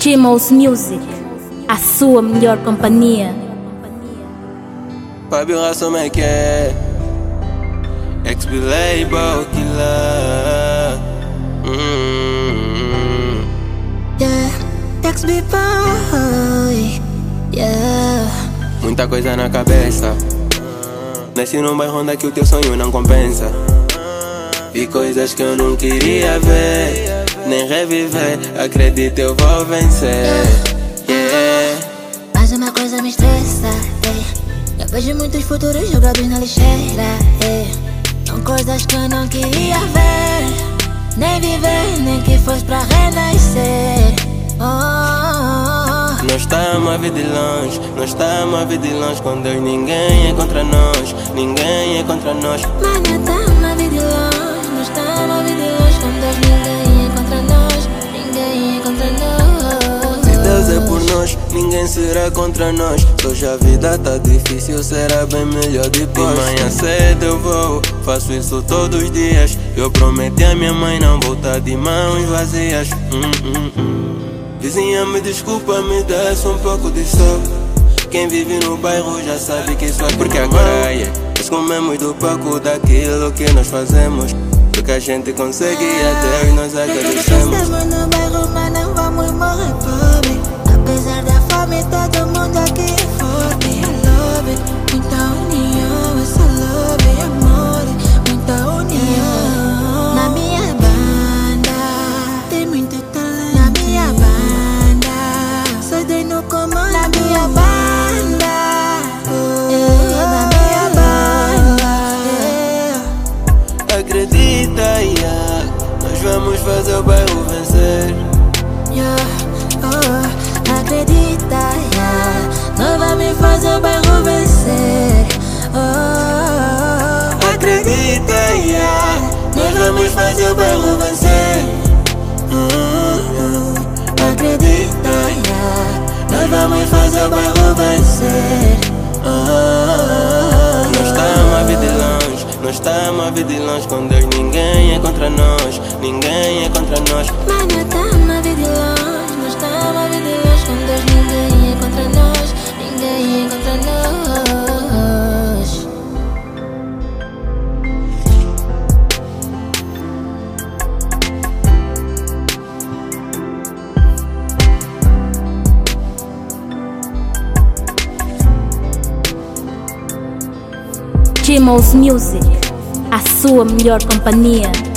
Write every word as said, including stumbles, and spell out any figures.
Chimos Music, a sua melhor companhia. Fábio Raça, como é que é? X-Label Killer. Mm-hmm. Yeah, X-Boy. Yeah. Muita coisa na cabeça. Nasci num bairro onde que o teu sonho não compensa. Vi coisas que eu não queria ver, nem reviver. Acredito, eu vou vencer. Yeah. Mas uma coisa me estressa, eh. Eu vejo muitos futuros jogados na lixeira, eh. São coisas que eu não queria ver, nem viver, nem que fosse pra renascer. Oh, oh, oh. Nós estamos a vir de longe, nós estamos a vir de longe. Com Deus ninguém é contra nós, ninguém é contra nós. Mas nós estamos a vir de longe, nós estamos a vir de longe. Com Deus ninguém é contra nós, ninguém é contra nós. Se Deus é por nós, ninguém será contra nós. Se hoje a vida tá difícil, será bem melhor depois. De manhã cedo eu vou, faço isso todos os dias. Eu prometi a minha mãe não voltar de mãos vazias. hum, hum, hum. Vizinha, me desculpa, me desce um pouco de sol. Quem vive no bairro já sabe que isso é porque agora é. Nós comemos do pouco daquilo que nós fazemos. Porque a gente consegue e a Deus nós agradecemos. Estamos no bairro, mas não vamos morrer pobre. Apesar da fome, todo mundo aqui é forte. É love, muita união, essa love é amor, muita união. Na minha banda tem muito talento. Na minha banda só dei no comando. Na minha banda, yeah, na minha banda, yeah. Acredita, yeah, nós vamos fazer o bairro vencer. Yeah, oh, acredita, yeah, nós vamos fazer o bairro vencer. Oh, Acredita, yeah, nós vamos fazer o bairro vencer. oh, acredita, yeah, nós vamos fazer o bairro vencer. Oh, Nós estamos a vir de longe, nós estamos a vir de longe. Com Deus ninguém é contra nós, ninguém é contra nós. mas nós estamos a vir de longe, nós estamos a vir de longe. Com Deus ninguém é contra nós, ninguém é contra nós. Chimos Music, a sua melhor companhia.